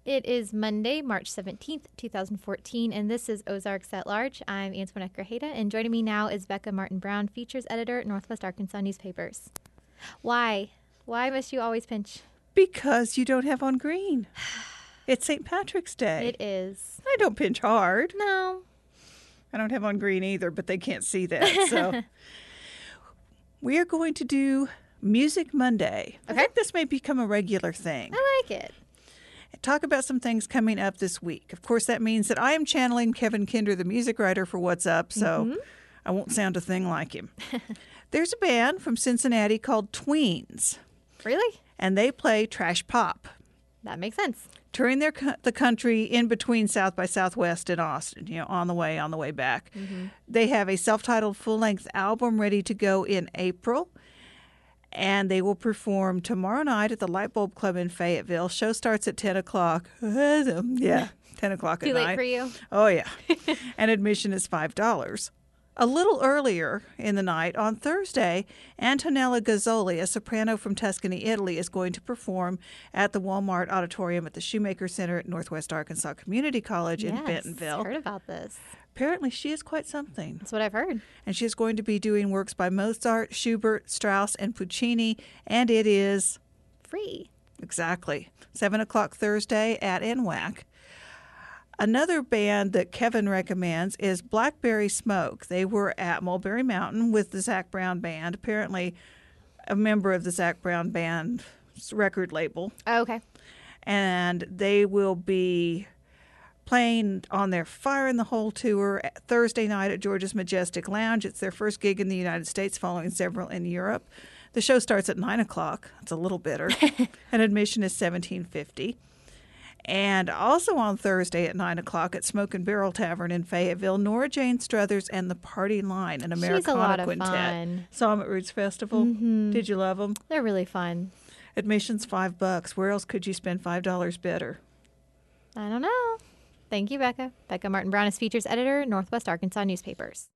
It is Monday, March 17th, 2014, and this is Ozarks at Large. I'm Antoinette Grajeda, and joining me now is Becca Martin-Brown, features editor at Northwest Arkansas Newspapers. Why? Why must you always pinch? Because you don't have on green. It's St. Patrick's Day. It is. I don't pinch hard. No. I don't have on green either, but they can't see that. So we are going to do Music Monday. Okay. I think this may become a regular thing. I like it. Talk about some things coming up this week. Of course, that means that I am channeling Kevin Kinder, the music writer for What's Up, so I won't sound a thing like him. There's a band from Cincinnati called Tweens. Really? And they play trash pop. That makes sense. Touring the country in between South by Southwest and Austin, on the way back. They have a self-titled full-length album ready to go in April. And they will perform tomorrow night at the Light Bulb Club in Fayetteville. Show starts at 10 o'clock. Yeah, 10 o'clock at night. Too late for you? Oh, yeah. And admission is $5. A little earlier in the night, on Thursday, Antonella Gazzoli, a soprano from Tuscany, Italy, is going to perform at the Walmart Auditorium at the Shoemaker Center at Northwest Arkansas Community College in Bentonville. I've heard about this. Apparently, she is quite something. That's what I've heard. And she is going to be doing works by Mozart, Schubert, Strauss, and Puccini, and it is Free. Exactly. 7 o'clock Thursday at NWAC. Another band that Kevin recommends is Blackberry Smoke. They were at Mulberry Mountain with the Zac Brown Band, apparently a member of the Zac Brown Band's record label. Oh, okay. And they will be playing on their Fire in the Hole tour Thursday night at George's Majestic Lounge. It's their first gig in the United States following several in Europe. The show starts at 9 o'clock. It's a little bitter. And admission is $17.50. And also on Thursday at 9 o'clock at Smoke and Barrel Tavern in Fayetteville, Nora Jane Struthers and the Party Line, an Americana She's a lot of quintet. fun. Saw them at Roots Festival. Did you love them? They're really fun. Admission's $5. Where else could you spend $5 better? I don't know. Thank you, Becca. Becca Martin-Brown is features editor, Northwest Arkansas Newspapers.